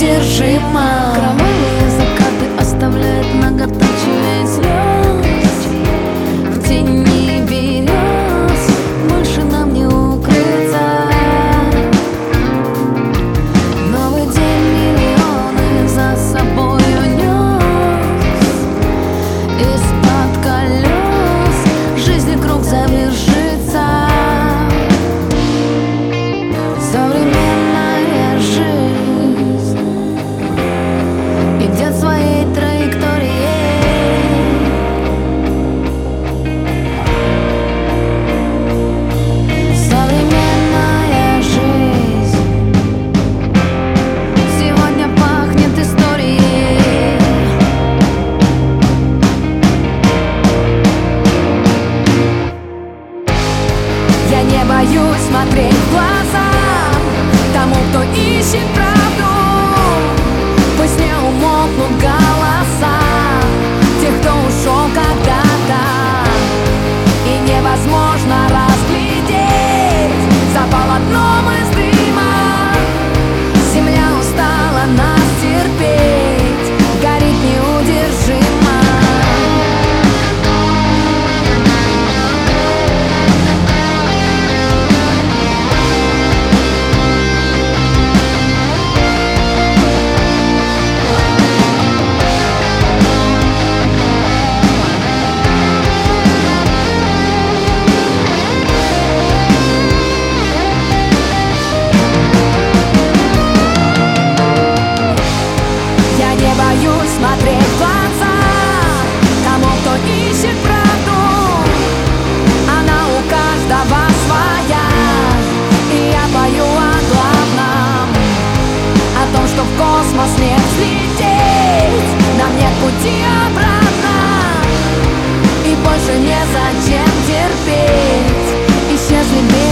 неудержима. Кровавые закаты оставляют многоточие слез. В тени берез больше нам не укрыться. Новый день миллионы за собою нес. Из-под колес жизни круг завершится. Современная жизнь идет своей траекторией. Современная жизнь сегодня пахнет историей. Я не боюсь смотреть в глаза тому, кто ищет правду. Пусть не умолкнут голоса тех, кто ушел когда-то. И невозможно разглядеть за полотном из дыма. Земля устала нас терпеть, горит неудержимо. Боюсь смотреть в глаза тому, кто ищет правду. Она у каждого своя. И я пою о главном, о том, что в космос не взлететь. Нам нет пути обратно, и больше незачем терпеть. Исчезли